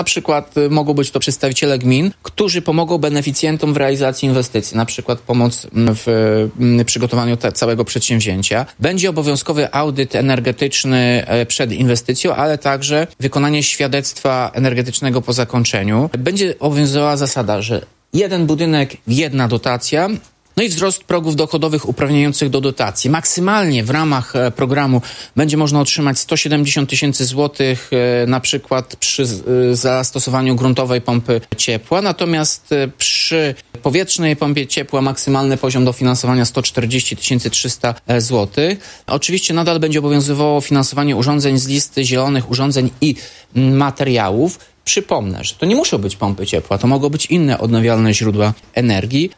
Na przykład mogą być to przedstawiciele gmin, którzy pomogą beneficjentom w realizacji inwestycji, na przykład pomoc w przygotowaniu całego przedsięwzięcia. Będzie obowiązkowy audyt energetyczny przed inwestycją, ale także wykonanie świadectwa energetycznego po zakończeniu. Będzie obowiązywała zasada, że jeden budynek, jedna dotacja. No i wzrost progów dochodowych uprawniających do dotacji. Maksymalnie w ramach programu będzie można otrzymać 170 tysięcy złotych, na przykład przy zastosowaniu gruntowej pompy ciepła. Natomiast przy powietrznej pompie ciepła maksymalny poziom dofinansowania 140 300 złotych. Oczywiście nadal będzie obowiązywało finansowanie urządzeń z listy zielonych urządzeń i materiałów. Przypomnę, że to nie muszą być pompy ciepła, to mogą być inne odnawialne źródła energii.